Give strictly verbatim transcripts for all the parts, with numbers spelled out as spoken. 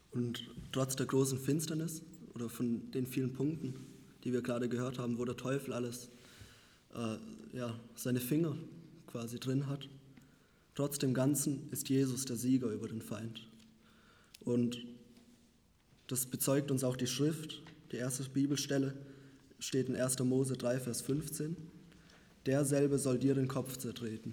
Und trotz der großen Finsternis oder von den vielen Punkten, die wir gerade gehört haben, wo der Teufel alles, äh, ja, seine Finger quasi drin hat, trotz dem Ganzen ist Jesus der Sieger über den Feind. Und das bezeugt uns auch die Schrift. Die erste Bibelstelle steht in erster Mose drei, Vers fünfzehn. Derselbe soll dir den Kopf zertreten.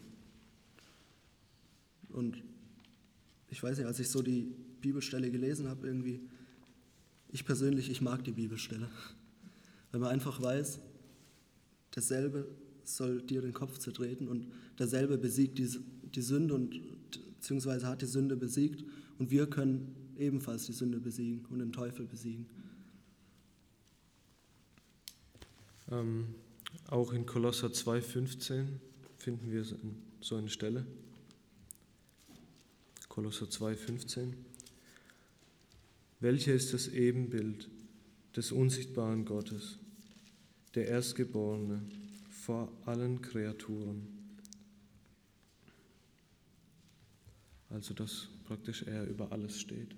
Und ich weiß nicht, als ich so die Bibelstelle gelesen habe, irgendwie, ich persönlich, ich mag die Bibelstelle. Weil man einfach weiß, derselbe soll dir den Kopf zertreten und derselbe besiegt die, die Sünde und beziehungsweise hat die Sünde besiegt und wir können ebenfalls die Sünde besiegen und den Teufel besiegen. Ähm, auch in Kolosser zwei, fünfzehn finden wir so eine Stelle. Kolosser zwei, fünfzehn. Welcher ist das Ebenbild des unsichtbaren Gottes, der Erstgeborene vor allen Kreaturen? Also, dass praktisch er über alles steht.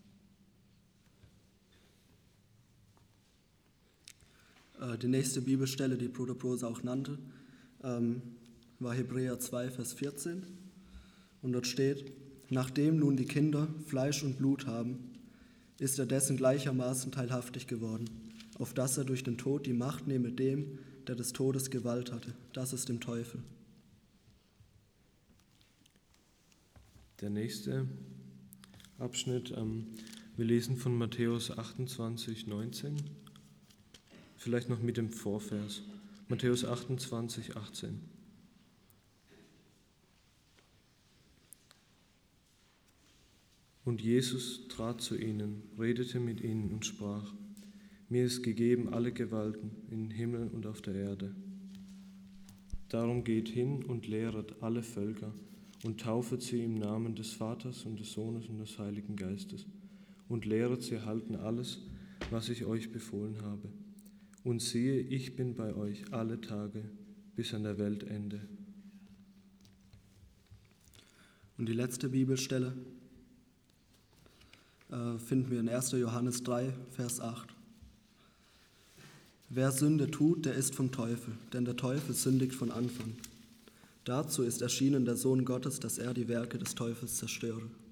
Die nächste Bibelstelle, die Bruder Brose auch nannte, war Hebräer zwei, Vers vierzehn. Und dort steht: Nachdem nun die Kinder Fleisch und Blut haben, ist er dessen gleichermaßen teilhaftig geworden, auf dass er durch den Tod die Macht nehme dem, der des Todes Gewalt hatte. Das ist dem Teufel. Der nächste Abschnitt, ähm, wir lesen von Matthäus achtundzwanzig, neunzehn. Vielleicht noch mit dem Vorvers. Matthäus achtundzwanzig, achtzehn. Und Jesus trat zu ihnen, redete mit ihnen und sprach: Mir ist gegeben alle Gewalten im Himmel und auf der Erde. Darum geht hin und lehret alle Völker und taufet sie im Namen des Vaters und des Sohnes und des Heiligen Geistes und lehret sie halten alles, was ich euch befohlen habe. Und siehe, ich bin bei euch alle Tage bis an der Weltende. Und die letzte Bibelstelle äh, finden wir in erster Johannes drei, Vers acht. Wer Sünde tut, der ist vom Teufel, denn der Teufel sündigt von Anfang. Dazu ist erschienen der Sohn Gottes, dass er die Werke des Teufels zerstöre.